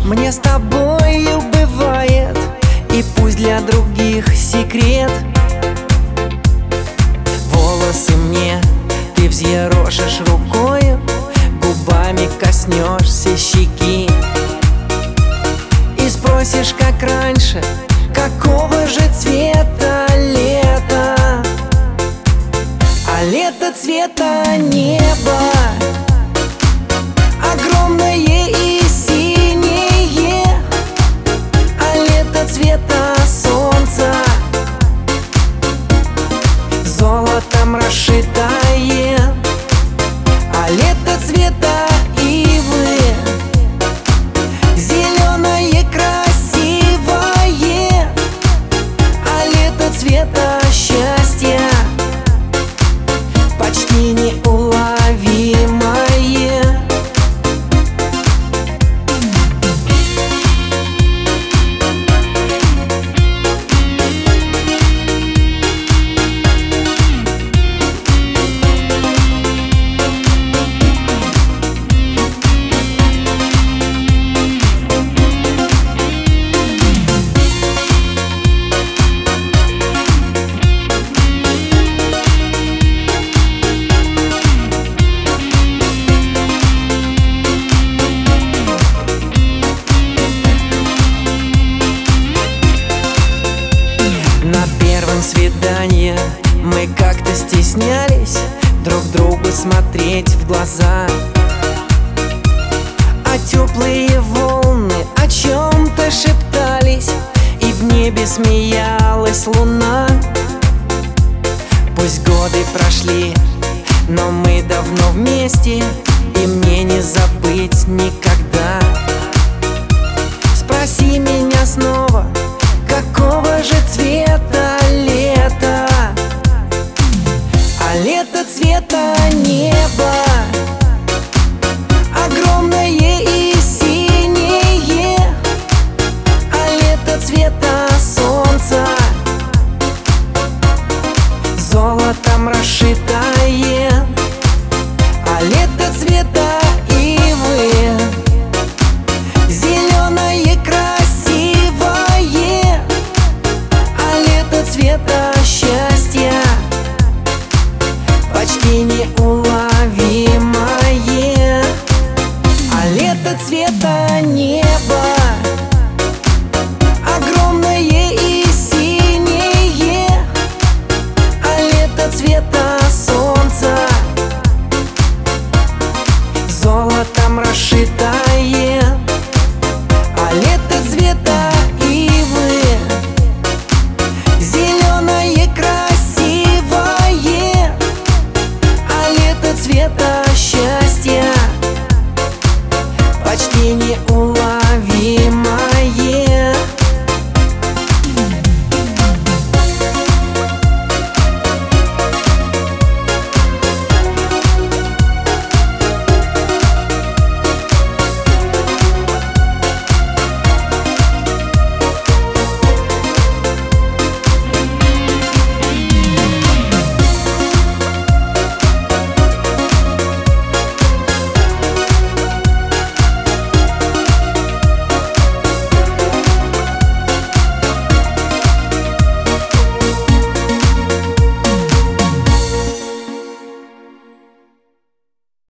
Мне с тобою бывает, и пусть для других секрет. Волосы мне ты взъерошишь рукою, губами коснешься щеки и спросишь, как раньше, какого же цвета лето. А лето цвета неба, огромное и синее, а лето цвета солнца, золотом расшитое, а лето цвета ивы, зеленое красивое, а лето цвета счастья, почти неуловимое. На первом свидании мы как-то стеснялись друг другу смотреть в глаза, а теплые волны о чем-то шептались, и в небе смеялась луна. Пусть годы прошли, но мы давно вместе, и мне не забыть никогда.